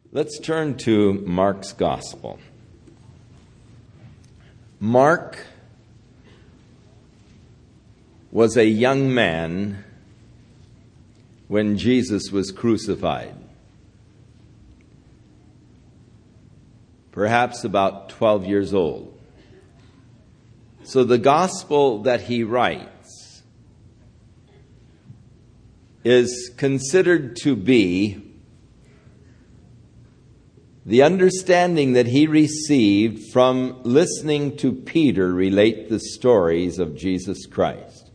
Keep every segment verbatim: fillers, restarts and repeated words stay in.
Let's turn to Mark's Gospel. Mark was a young man when Jesus was crucified. Perhaps about twelve years old. So the gospel that he writes is considered to be the understanding that he received from listening to Peter relate the stories of Jesus Christ.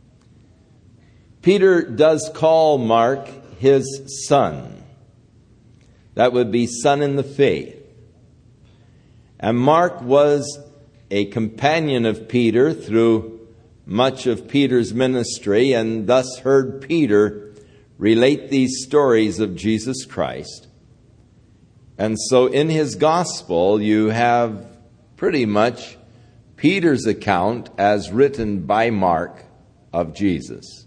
Peter does call Mark his son. That would be son in the faith. And Mark was a companion of Peter through much of Peter's ministry, and thus heard Peter relate these stories of Jesus Christ. And so in his gospel, you have pretty much Peter's account as written by Mark of Jesus.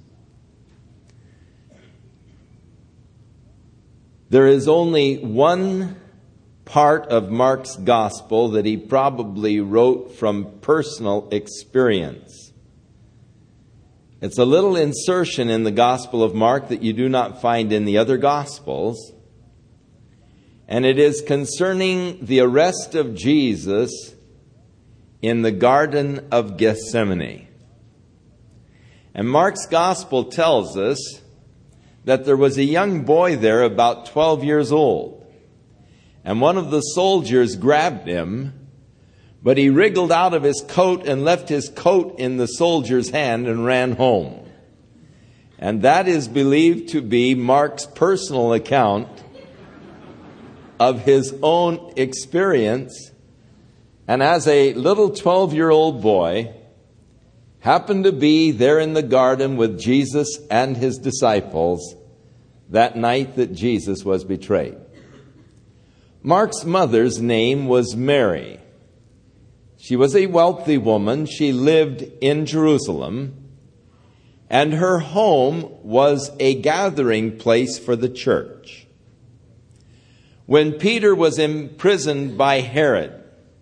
There is only one part of Mark's gospel that he probably wrote from personal experience. It's a little insertion in the Gospel of Mark that you do not find in the other Gospels. And it is concerning the arrest of Jesus in the Garden of Gethsemane. And Mark's Gospel tells us that there was a young boy there about twelve years old. And one of the soldiers grabbed him, but he wriggled out of his coat and left his coat in the soldier's hand and ran home. And that is believed to be Mark's personal account of his own experience, and as a little twelve-year-old boy, happened to be there in the garden with Jesus and his disciples that night that Jesus was betrayed. Mark's mother's name was Mary. She was a wealthy woman. She lived in Jerusalem, and her home was a gathering place for the church. When Peter was imprisoned by Herod,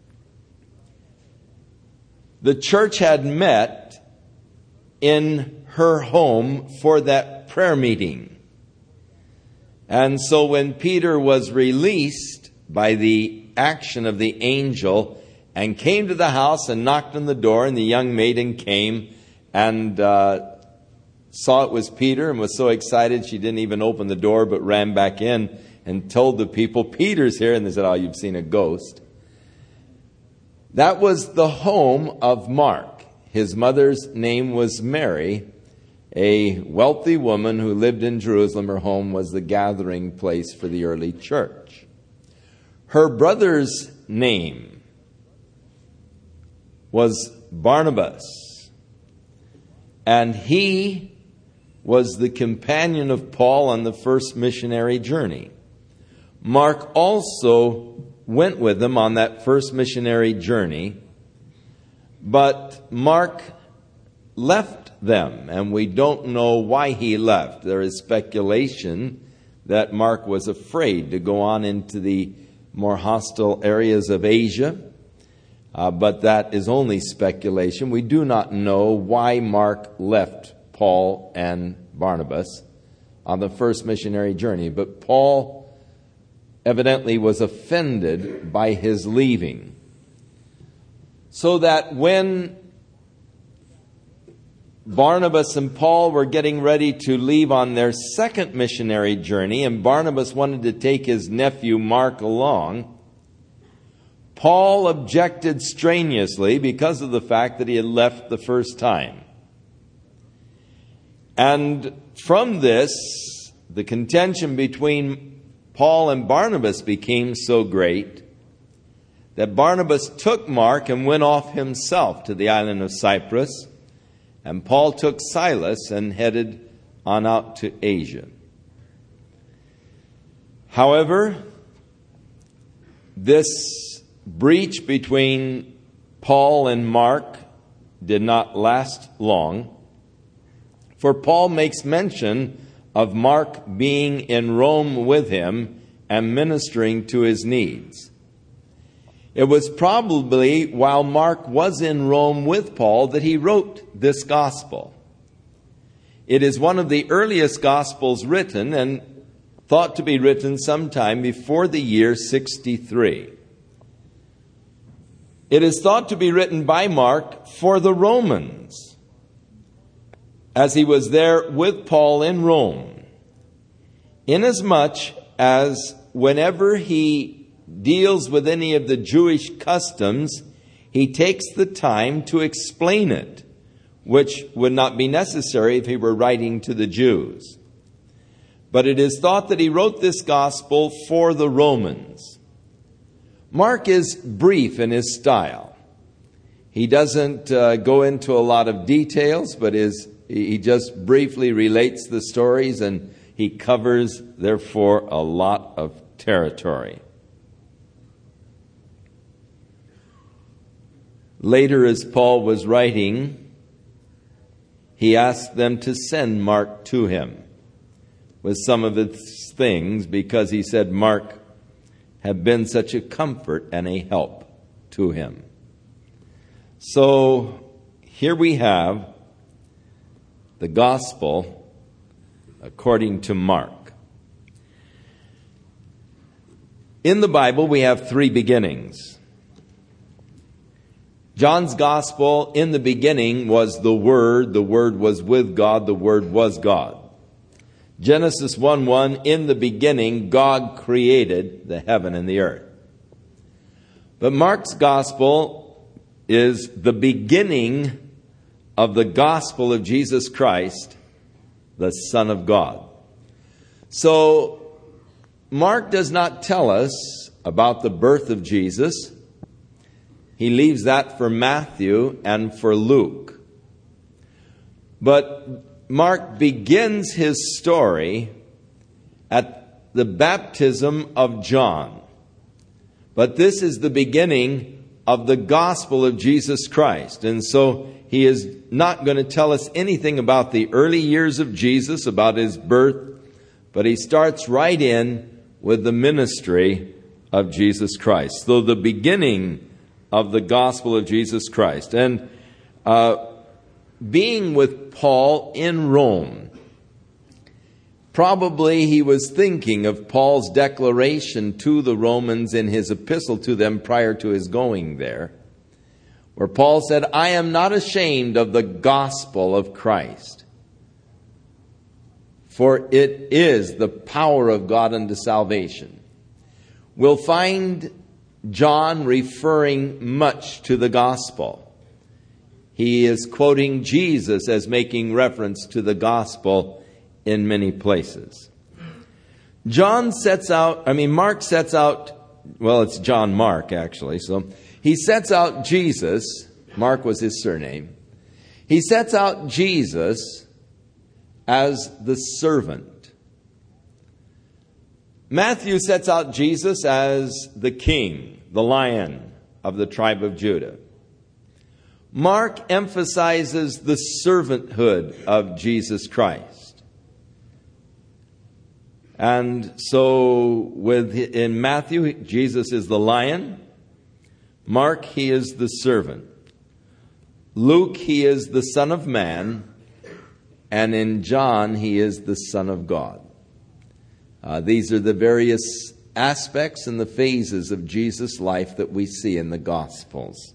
the church had met in her home for that prayer meeting. And so when Peter was released by the action of the angel and came to the house and knocked on the door, and the young maiden came and uh, saw it was Peter and was so excited she didn't even open the door but ran back in and told the people, Peter's here. And they said, oh, you've seen a ghost. That was the home of Mark. His mother's name was Mary, a wealthy woman who lived in Jerusalem. Her home was the gathering place for the early church. Her brother's name was Barnabas, and he was the companion of Paul on the first missionary journey. Mark also went with them on that first missionary journey, but Mark left them, and we don't know why he left. There is speculation that Mark was afraid to go on into the more hostile areas of Asia, uh, but that is only speculation. We do not know why Mark left Paul and Barnabas on the first missionary journey, but Paul evidently was offended by his leaving. So that when Barnabas and Paul were getting ready to leave on their second missionary journey, and Barnabas wanted to take his nephew Mark along, Paul objected strenuously because of the fact that he had left the first time. And from this, the contention between Paul and Barnabas became so great that Barnabas took Mark and went off himself to the island of Cyprus, and Paul took Silas and headed on out to Asia. However, this breach between Paul and Mark did not last long, for Paul makes mention of Mark being in Rome with him and ministering to his needs. It was probably while Mark was in Rome with Paul that he wrote this gospel. It is one of the earliest gospels written and thought to be written sometime before the year sixty-three. It is thought to be written by Mark for the Romans, as he was there with Paul in Rome, inasmuch as whenever he deals with any of the Jewish customs, he takes the time to explain it, which would not be necessary if he were writing to the Jews. But it is thought that he wrote this gospel for the Romans. Mark is brief in his style. He doesn't uh, go into a lot of details, but is he just briefly relates the stories, and he covers, therefore, a lot of territory. Later, as Paul was writing, he asked them to send Mark to him with some of his things, because he said Mark had been such a comfort and a help to him. So here we have the gospel according to Mark. In the Bible, we have three beginnings. John's gospel, in the beginning, was the Word. The Word was with God. The Word was God. Genesis one one, in the beginning, God created the heaven and the earth. But Mark's gospel is the beginning of the gospel of Jesus Christ, the Son of God. So, Mark does not tell us about the birth of Jesus. He leaves that for Matthew and for Luke. But Mark begins his story at the baptism of John. But this is the beginning of the gospel of Jesus Christ. And so he is not going to tell us anything about the early years of Jesus, about his birth, but he starts right in with the ministry of Jesus Christ. So the beginning of the gospel of Jesus Christ. And uh, being with Paul in Rome, probably he was thinking of Paul's declaration to the Romans in his epistle to them prior to his going there, where Paul said, I am not ashamed of the gospel of Christ, for it is the power of God unto salvation. We'll find John referring much to the gospel. He is quoting Jesus as making reference to the gospel in many places. John sets out, I mean, Mark sets out, well, it's John Mark, actually. So he sets out Jesus. Mark was his surname. He sets out Jesus as the servant. Matthew sets out Jesus as the king, the lion of the tribe of Judah. Mark emphasizes the servanthood of Jesus Christ. And so with in Matthew, Jesus is the lion. Mark, he is the servant. Luke, he is the Son of Man. And in John, he is the Son of God. Uh, these are the various aspects and the phases of Jesus' life that we see in the Gospels.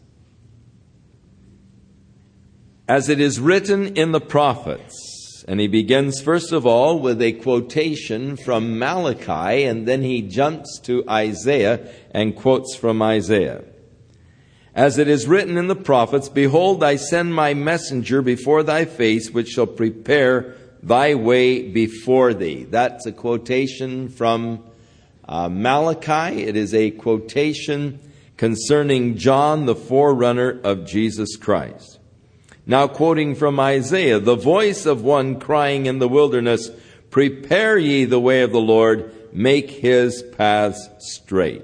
As it is written in the prophets, and he begins first of all with a quotation from Malachi, and then he jumps to Isaiah and quotes from Isaiah. As it is written in the prophets, behold, I send my messenger before thy face, which shall prepare thy way before thee. That's a quotation from uh, Malachi. It is a quotation concerning John, the forerunner of Jesus Christ. Now quoting from Isaiah, the voice of one crying in the wilderness, prepare ye the way of the Lord, make his paths straight.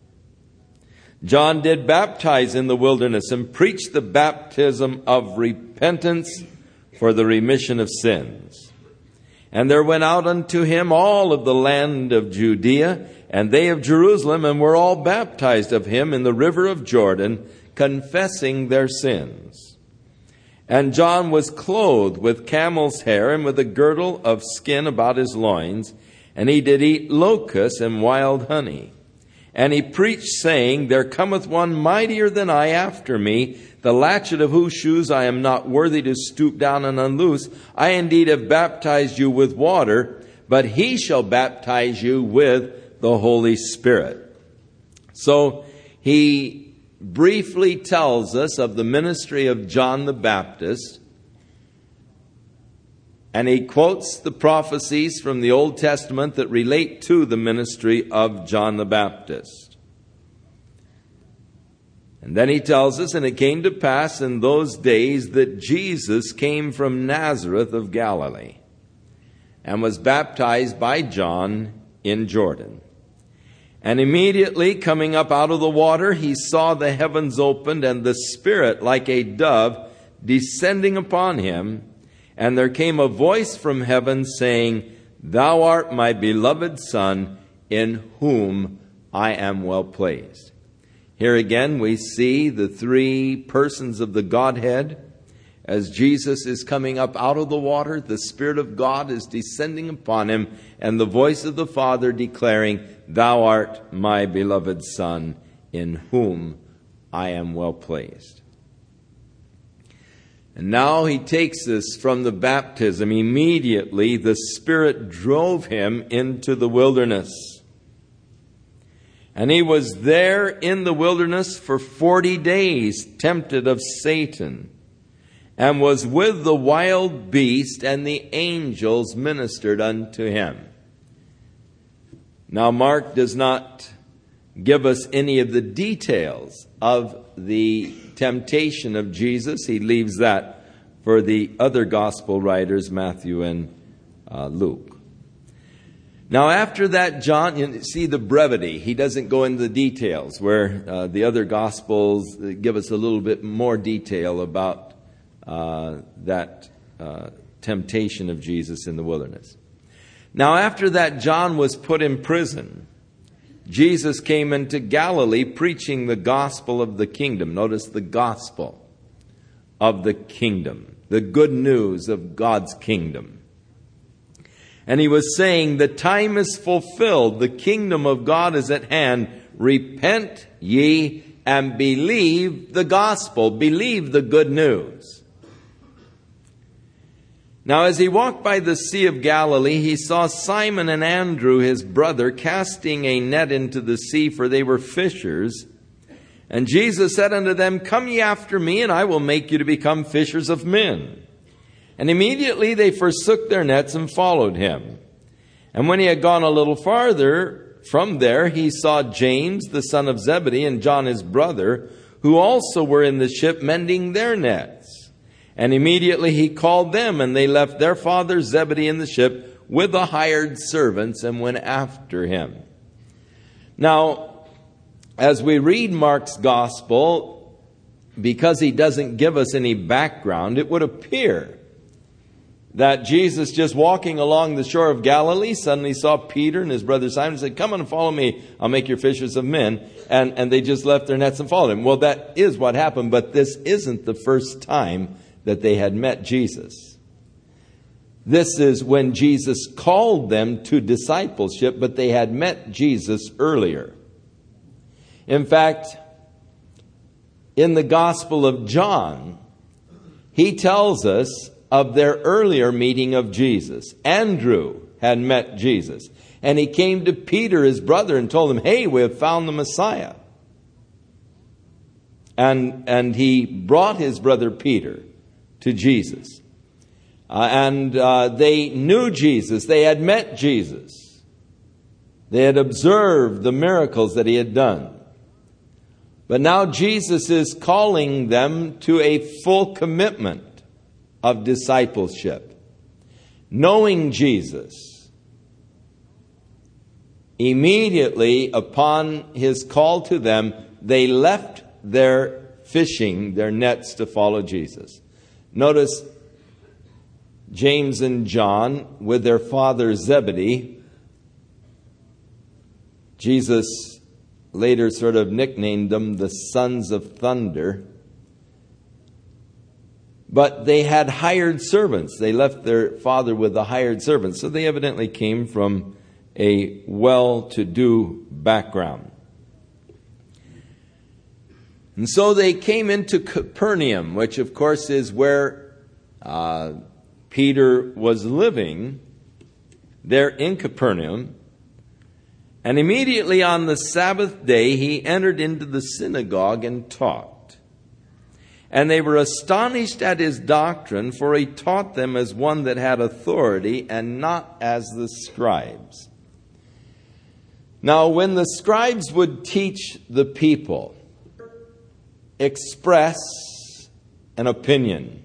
John did baptize in the wilderness and preached the baptism of repentance for the remission of sins. And there went out unto him all of the land of Judea and they of Jerusalem, and were all baptized of him in the river of Jordan, confessing their sins. And John was clothed with camel's hair, and with a girdle of skin about his loins, and he did eat locusts and wild honey. And he preached, saying, There cometh one mightier than I after me, the latchet of whose shoes I am not worthy to stoop down and unloose. I indeed have baptized you with water, but he shall baptize you with the Holy Spirit. So he briefly tells us of the ministry of John the Baptist, and he quotes the prophecies from the Old Testament that relate to the ministry of John the Baptist. And then he tells us, And it came to pass in those days that Jesus came from Nazareth of Galilee, and was baptized by John in Jordan. And immediately coming up out of the water, he saw the heavens opened, and the Spirit like a dove descending upon him. And there came a voice from heaven saying, Thou art my beloved Son, in whom I am well pleased. Here again we see the three persons of the Godhead. As Jesus is coming up out of the water, the Spirit of God is descending upon him, and the voice of the Father declaring, Thou art my beloved Son, in whom I am well pleased. And now he takes us from the baptism. Immediately the Spirit drove him into the wilderness. And he was there in the wilderness for forty days, tempted of Satan, and was with the wild beast, and the angels ministered unto him. Now, Mark does not give us any of the details of the temptation of Jesus. He leaves that for the other gospel writers, Matthew and uh, Luke. Now, after that, John, you see the brevity. He doesn't go into the details, where uh, the other gospels give us a little bit more detail about Uh, that uh, temptation of Jesus in the wilderness. Now, after that, John was put in prison. Jesus came into Galilee preaching the gospel of the kingdom. Notice the gospel of the kingdom, the good news of God's kingdom. And he was saying, The time is fulfilled, the kingdom of God is at hand. Repent ye and believe the gospel, believe the good news. Now, as he walked by the Sea of Galilee, he saw Simon and Andrew, his brother, casting a net into the sea, for they were fishers. And Jesus said unto them, Come ye after me, and I will make you to become fishers of men. And immediately they forsook their nets and followed him. And when he had gone a little farther from there, he saw James, the son of Zebedee, and John his brother, who also were in the ship mending their nets. And immediately he called them, and they left their father Zebedee in the ship with the hired servants and went after him. Now, as we read Mark's gospel, because he doesn't give us any background, it would appear that Jesus, just walking along the shore of Galilee, suddenly saw Peter and his brother Simon and said, Come on and follow me, I'll make you fishers of men. And, and they just left their nets and followed him. Well, that is what happened, but this isn't the first time that they had met Jesus. This is when Jesus called them to discipleship, but they had met Jesus earlier. In fact, in the Gospel of John, he tells us of their earlier meeting of Jesus. Andrew had met Jesus, and he came to Peter, his brother, and told him, Hey, we have found the Messiah. And, and he brought his brother Peter to Jesus. Uh, and uh, they knew Jesus. They had met Jesus. They had observed the miracles that he had done. But now Jesus is calling them to a full commitment of discipleship. Knowing Jesus, immediately upon his call to them, they left their fishing, their nets, to follow Jesus. Notice James and John with their father Zebedee Jesus later sort of nicknamed them the sons of thunder. But they had hired servants. They left their father with the hired servants. So they evidently came from a well-to-do background. And so they came into Capernaum, which of course is where uh, Peter was living, there in Capernaum. And immediately on the Sabbath day, he entered into the synagogue and taught. And they were astonished at his doctrine, for he taught them as one that had authority and not as the scribes. Now, when the scribes would teach the people, express an opinion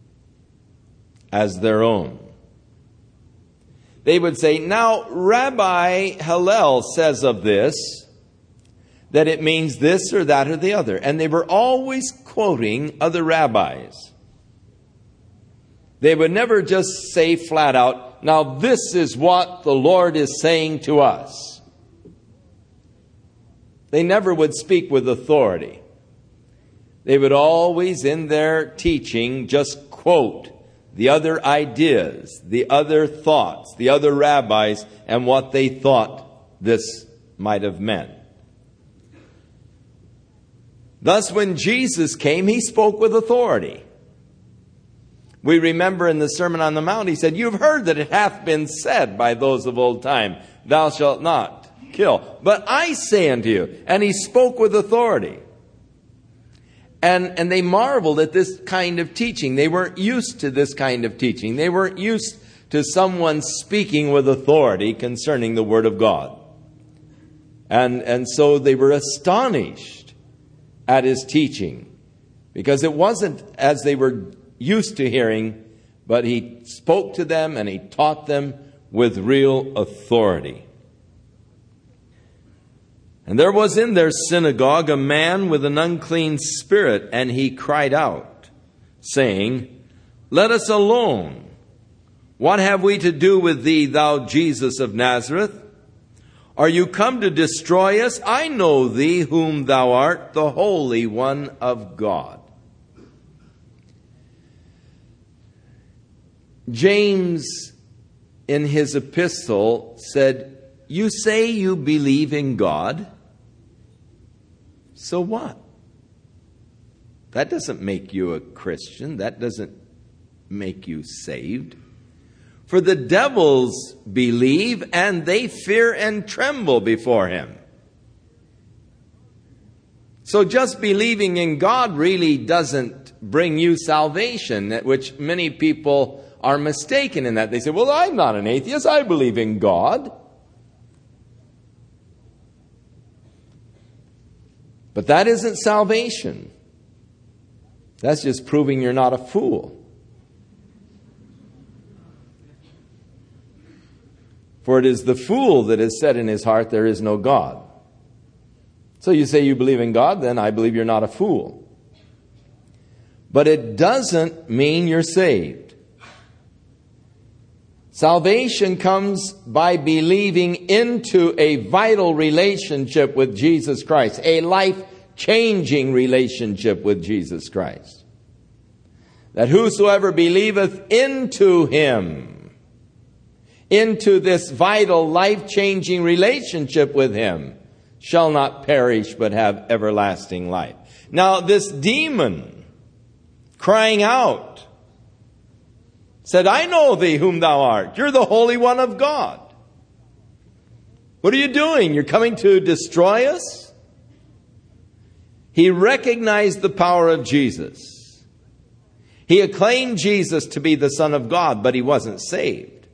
as their own, they would say, now, Rabbi Hillel says of this, that it means this or that or the other. And they were always quoting other rabbis. They would never just say flat out, now this is what the Lord is saying to us. They never would speak with authority. They would always, in their teaching, just quote the other ideas, the other thoughts, the other rabbis, and what they thought this might have meant. Thus, when Jesus came, he spoke with authority. We remember in the Sermon on the Mount, he said, you've heard that it hath been said by those of old time, thou shalt not kill. But I say unto you, and he spoke with authority. And, and they marveled at this kind of teaching. They weren't used to this kind of teaching. They weren't used to someone speaking with authority concerning the Word of God. And, and so they were astonished at his teaching, because it wasn't as they were used to hearing, but he spoke to them and he taught them with real authority. And there was in their synagogue a man with an unclean spirit, and he cried out, saying, let us alone. What have we to do with thee, thou Jesus of Nazareth? Are you come to destroy us? I know thee whom thou art, the Holy One of God. James, in his epistle, said, you say you believe in God, so what? That doesn't make you a Christian. That doesn't make you saved. For the devils believe, and they fear and tremble before him. So just believing in God really doesn't bring you salvation, which many people are mistaken in that. They say, well, I'm not an atheist. I believe in God. But that isn't salvation. That's just proving you're not a fool. For it is the fool that has said in his heart, there is no God. So you say you believe in God, then I believe you're not a fool. But it doesn't mean you're saved. Salvation comes by believing into a vital relationship with Jesus Christ, a life-changing relationship with Jesus Christ. That whosoever believeth into him, into this vital, life-changing relationship with him, shall not perish but have everlasting life. Now this demon crying out said, I know thee whom thou art. You're the Holy One of God. What are you doing? You're coming to destroy us? He recognized the power of Jesus. He acclaimed Jesus to be the Son of God, but he wasn't saved.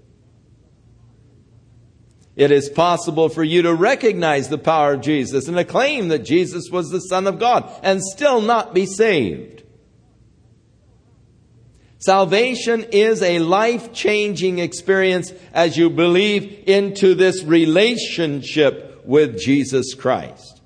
It is possible for you to recognize the power of Jesus and acclaim that Jesus was the Son of God and still not be saved. Salvation is a life-changing experience as you believe into this relationship with Jesus Christ.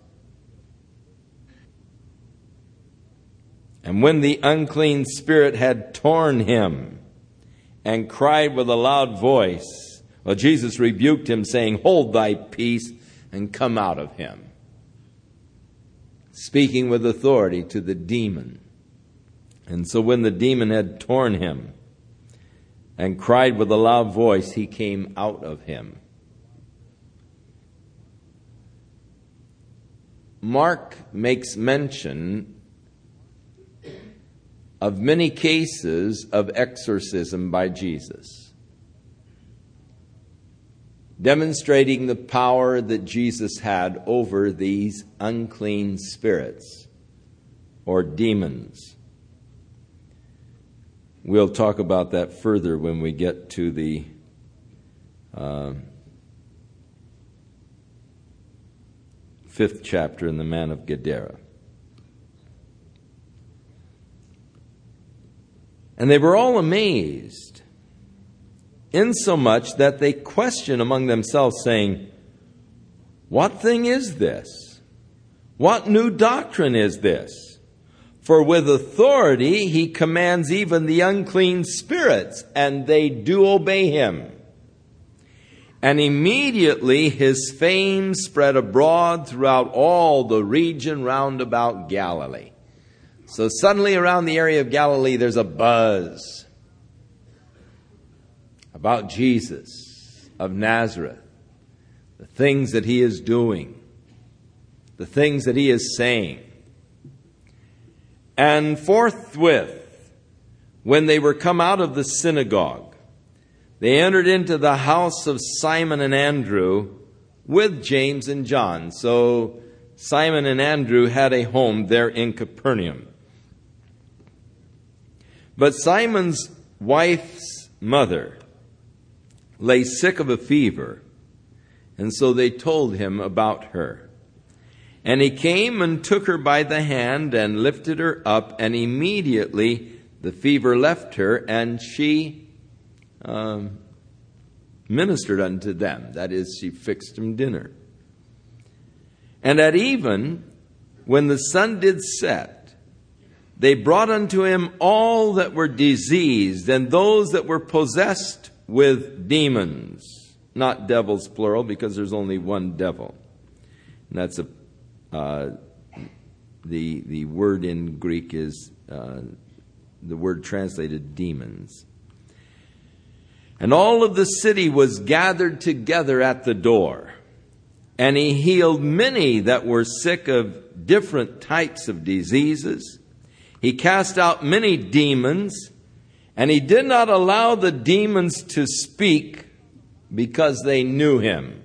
And when the unclean spirit had torn him and cried with a loud voice, well, Jesus rebuked him, saying, hold thy peace, and come out of him, speaking with authority to the demon. And so when the demon had torn him and cried with a loud voice, he came out of him. Mark makes mention of many cases of exorcism by Jesus, demonstrating the power that Jesus had over these unclean spirits or demons. We'll talk about that further when we get to the uh, fifth chapter in the man of Gadara. And they were all amazed, insomuch that they questioned among themselves, saying, "What thing is this? What new doctrine is this? For with authority he commands even the unclean spirits, and they do obey him." And immediately his fame spread abroad throughout all the region round about Galilee. So suddenly around the area of Galilee there's a buzz about Jesus of Nazareth, the things that he is doing, the things that he is saying. And forthwith, when they were come out of the synagogue, they entered into the house of Simon and Andrew with James and John. So Simon and Andrew had a home there in Capernaum. But Simon's wife's mother lay sick of a fever, and so they told him about her. And he came and took her by the hand and lifted her up, and immediately the fever left her, and she um, ministered unto them. That is, she fixed them dinner. And at even, when the sun did set, they brought unto him all that were diseased and those that were possessed with demons. Not devils, plural, because there's only one devil. And that's a uh, the the word in Greek is uh, the word translated demons. And all of the city was gathered together at the door. And he healed many that were sick of different types of diseases. He cast out many demons, and he did not allow the demons to speak because they knew him.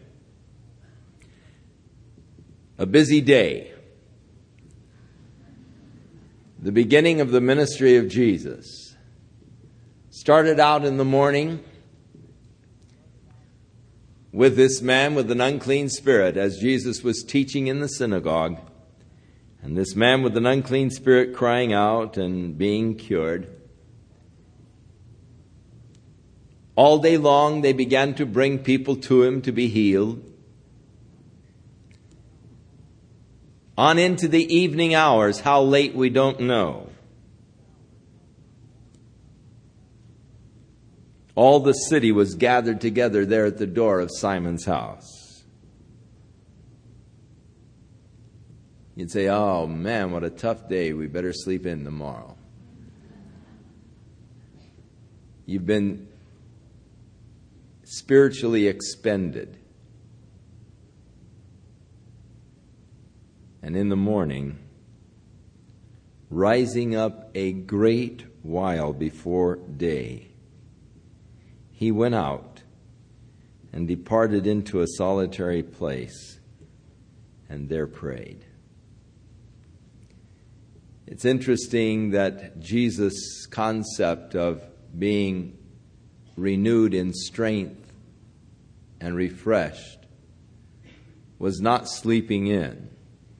A busy day. The beginning of the ministry of Jesus. Started out in the morning with this man with an unclean spirit as Jesus was teaching in the synagogue. And this man with an unclean spirit crying out and being cured. All day long they began to bring people to him to be healed. On into the evening hours, how late we don't know. All the city was gathered together there at the door of Simon's house. You'd say, "Oh man, what a tough day. We better sleep in tomorrow." You've been spiritually expended. And in the morning, rising up a great while before day, he went out and departed into a solitary place and there prayed. It's interesting that Jesus' concept of being renewed in strength and refreshed was not sleeping in,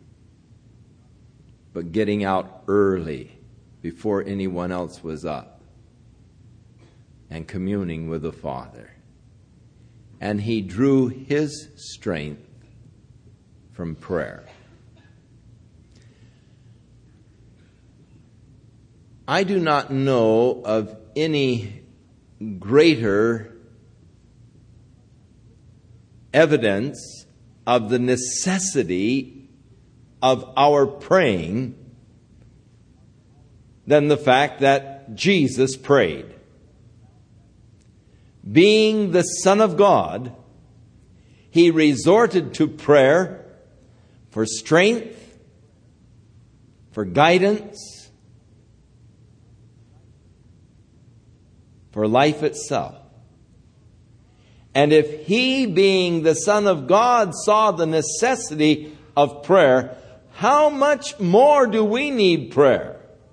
but getting out early before anyone else was up and communing with the Father. And he drew his strength from prayer. I do not know of any greater evidence of the necessity of our praying than the fact that Jesus prayed. Being the Son of God, he resorted to prayer for strength, for guidance, for life itself. And if he, being the Son of God, saw the necessity of prayer, how much more do we need prayer?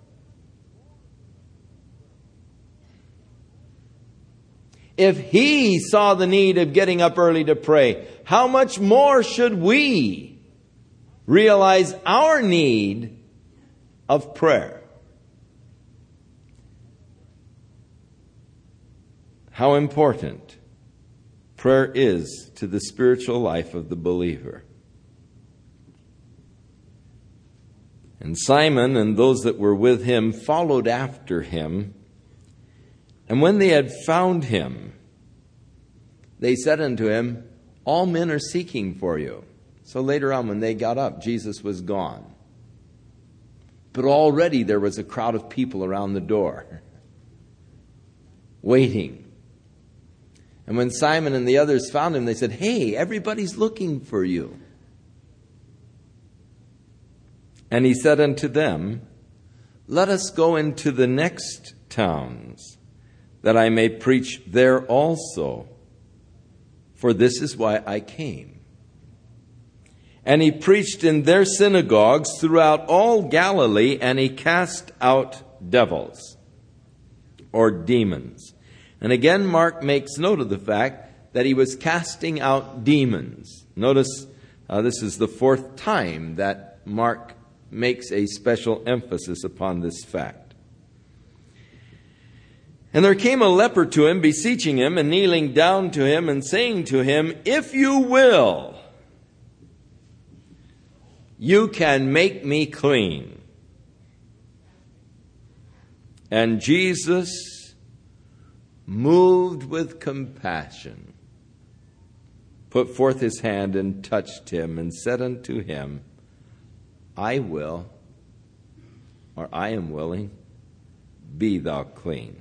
If he saw the need of getting up early to pray, how much more should we realize our need of prayer? How important prayer is to the spiritual life of the believer. And Simon and those that were with him followed after him. And when they had found him, they said unto him, all men are seeking for you. So later on when they got up, Jesus was gone. But already there was a crowd of people around the door, waiting. And when Simon and the others found him, they said, hey, everybody's looking for you. And he said unto them, let us go into the next towns, that I may preach there also. For this is why I came. And he preached in their synagogues throughout all Galilee, and he cast out devils, or demons. And again, Mark makes note of the fact that he was casting out demons. Notice uh, this is the fourth time that Mark makes a special emphasis upon this fact. And there came a leper to him, beseeching him, and kneeling down to him, and saying to him, if you will, you can make me clean. And Jesus, moved with compassion, put forth his hand and touched him, and said unto him, I will, or I am willing, be thou clean.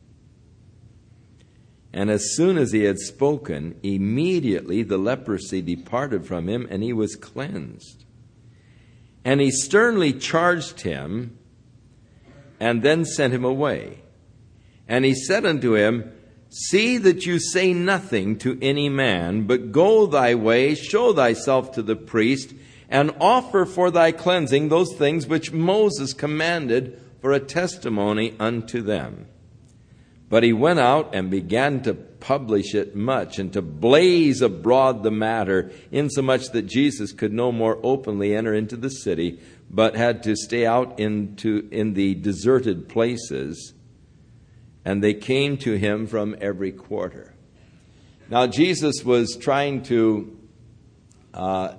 And as soon as he had spoken, immediately the leprosy departed from him, and he was cleansed. And he sternly charged him, and then sent him away. And he said unto him, see that you say nothing to any man, but go thy way, show thyself to the priest, and offer for thy cleansing those things which Moses commanded for a testimony unto them. But he went out and began to publish it much, and to blaze abroad the matter, insomuch that Jesus could no more openly enter into the city, but had to stay out into in the deserted places. And they came to him from every quarter. Now Jesus was trying to uh,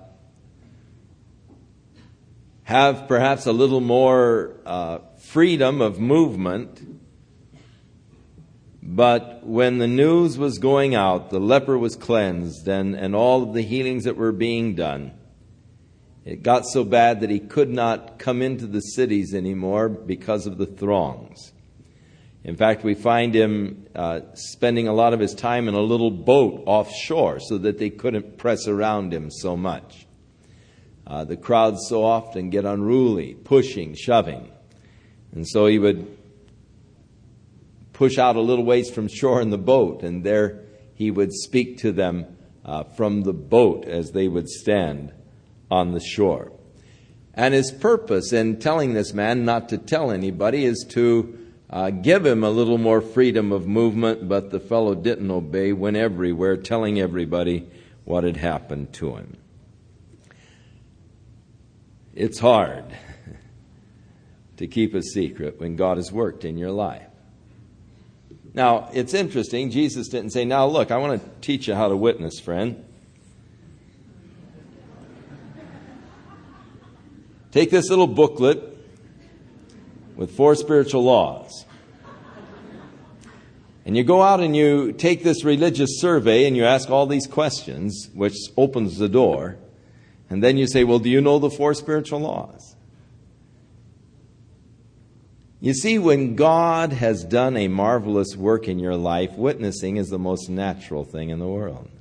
have perhaps a little more uh, freedom of movement. But when the news was going out, the leper was cleansed, and, and all of the healings that were being done, it got so bad that he could not come into the cities anymore because of the throngs. In fact, we find him uh, spending a lot of his time in a little boat offshore so that they couldn't press around him so much. Uh, the crowds so often get unruly, pushing, shoving. And so he would push out a little ways from shore in the boat, and there he would speak to them uh, from the boat as they would stand on the shore. And his purpose in telling this man not to tell anybody is to uh, give him a little more freedom of movement, but the fellow didn't obey, went everywhere telling everybody what had happened to him. It's hard to keep a secret when God has worked in your life. Now, it's interesting. Jesus didn't say, now look, I want to teach you how to witness, friend. Take this little booklet with four spiritual laws. And you go out and you take this religious survey and you ask all these questions, which opens the door. And then you say, well, do you know the four spiritual laws? You see, when God has done a marvelous work in your life, witnessing is the most natural thing in the world.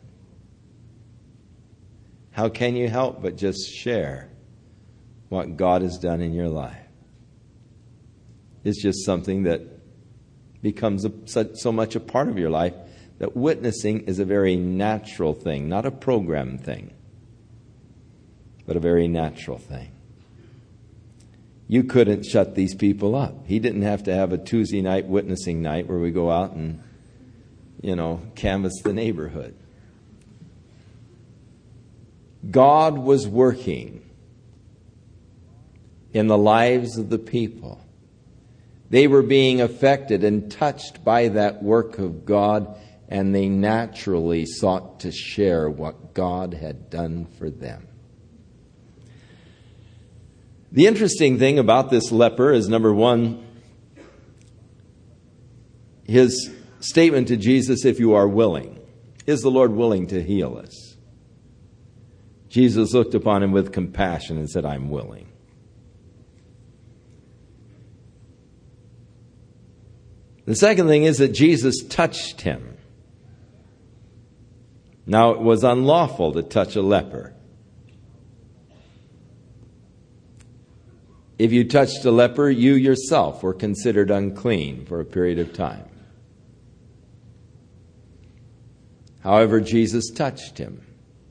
How can you help but just share what God has done in your life? It's just something that becomes a, so, so much a part of your life that witnessing is a very natural thing, not a program thing, but a very natural thing. You couldn't shut these people up. He didn't have to have a Tuesday night witnessing night where we go out and, you know, canvass the neighborhood. God was working in the lives of the people. They were being affected and touched by that work of God, and they naturally sought to share what God had done for them. The interesting thing about this leper is, number one, his statement to Jesus, if you are willing. Is the Lord willing to heal us? Jesus looked upon him with compassion and said, I'm willing. The second thing is that Jesus touched him. Now, it was unlawful to touch a leper. If you touched a leper, you yourself were considered unclean for a period of time. However, Jesus touched him.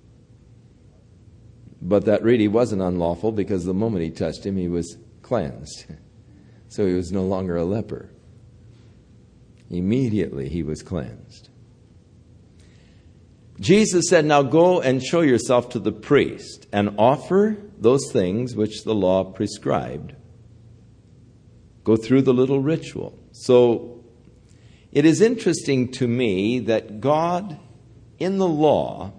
But that really wasn't unlawful, because the moment he touched him, he was cleansed. So he was no longer a leper. Immediately he was cleansed. Jesus said, now go and show yourself to the priest and offer those things which the law prescribed. Go through the little ritual. So it is interesting to me that God in the law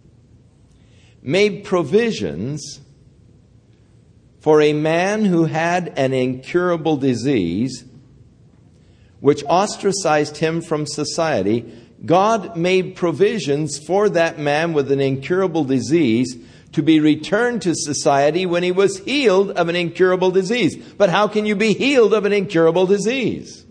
made provisions for a man who had an incurable disease which ostracized him from society. God made provisions for that man with an incurable disease to be returned to society when he was healed of an incurable disease. But how can you be healed of an incurable disease?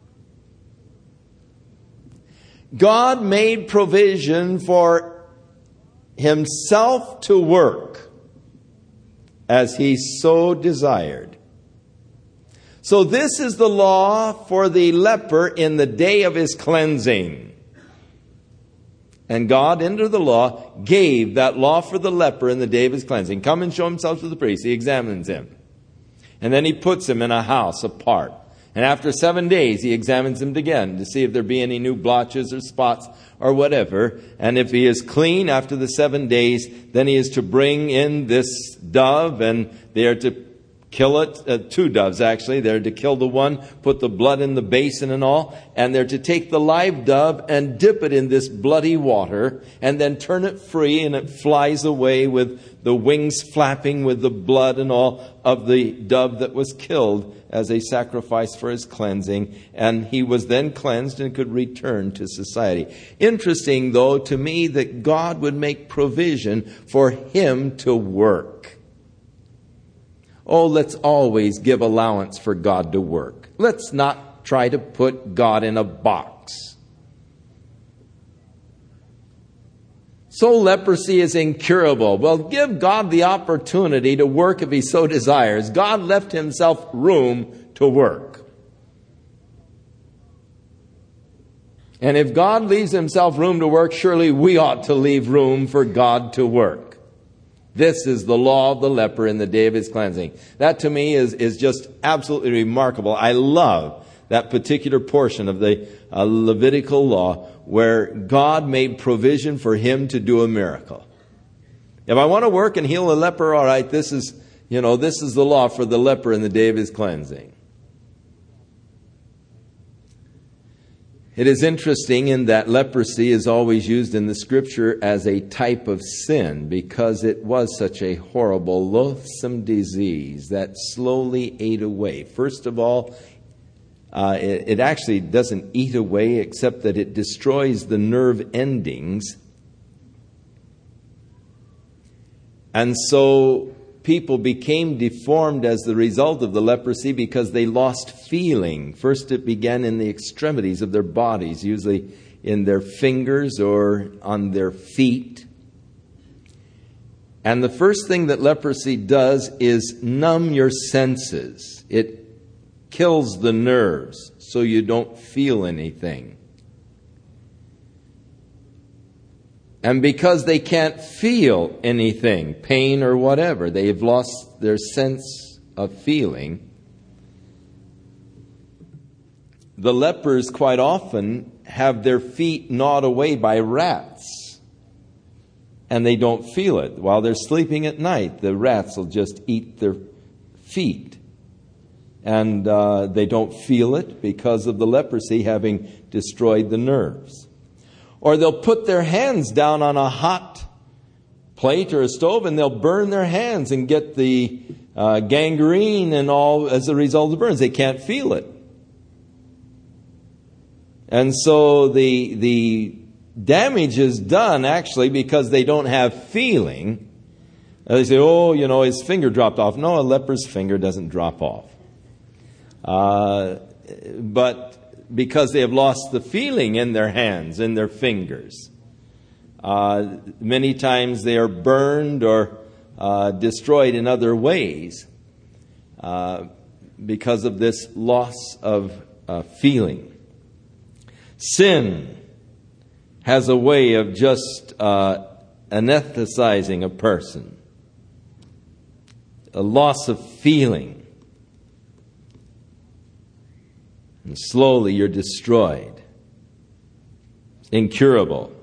God made provision for himself to work as he so desired. So this is the law for the leper in the day of his cleansing. And God, under the law, gave that law for the leper in the day of his cleansing. Come and show himself to the priest. He examines him. And then he puts him in a house apart. And after seven days, he examines him again to see if there be any new blotches or spots or whatever. And if he is clean after the seven days, then he is to bring in this dove, and they are to kill it, uh, two doves actually. They're to kill the one, put the blood in the basin and all, and they're to take the live dove and dip it in this bloody water and then turn it free, and it flies away with the wings flapping with the blood and all of the dove that was killed as a sacrifice for his cleansing. And he was then cleansed and could return to society. Interesting, though, to me, that God would make provision for him to work. Oh, let's always give allowance for God to work. Let's not try to put God in a box. So leprosy is incurable. Well, give God the opportunity to work if he so desires. God left himself room to work. And if God leaves himself room to work, surely we ought to leave room for God to work. This is the law of the leper in the day of his cleansing. That to me is, is just absolutely remarkable. I love that particular portion of the uh, Levitical law where God made provision for him to do a miracle. If I want to work and heal a leper, all right, this is, you know, this is the law for the leper in the day of his cleansing. It is interesting in that leprosy is always used in the Scripture as a type of sin, because it was such a horrible, loathsome disease that slowly ate away. First of all, Uh, it, it actually doesn't eat away, except that it destroys the nerve endings. And so people became deformed as the result of the leprosy because they lost feeling. First it began in the extremities of their bodies, usually in their fingers or on their feet. And the first thing that leprosy does is numb your senses. It kills the nerves so you don't feel anything. And because they can't feel anything, pain or whatever, they've lost their sense of feeling. The lepers quite often have their feet gnawed away by rats, and they don't feel it. While they're sleeping at night, the rats will just eat their feet. And uh, they don't feel it because of the leprosy having destroyed the nerves. Or they'll put their hands down on a hot plate or a stove and they'll burn their hands and get the uh, gangrene and all as a result of the burns. They can't feel it. And so the, the damage is done actually because they don't have feeling. And they say, oh, you know, his finger dropped off. No, a leper's finger doesn't drop off. Uh, but because they have lost the feeling in their hands, in their fingers. Uh, many times they are burned or uh, destroyed in other ways uh, because of this loss of uh, feeling. Sin has a way of just uh, anesthetizing a person. A loss of feeling. And slowly you're destroyed. Incurable.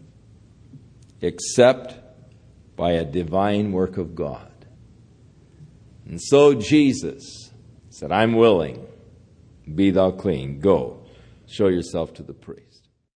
Except by a divine work of God. And so Jesus said, I'm willing. Be thou clean. Go. Show yourself to the priest.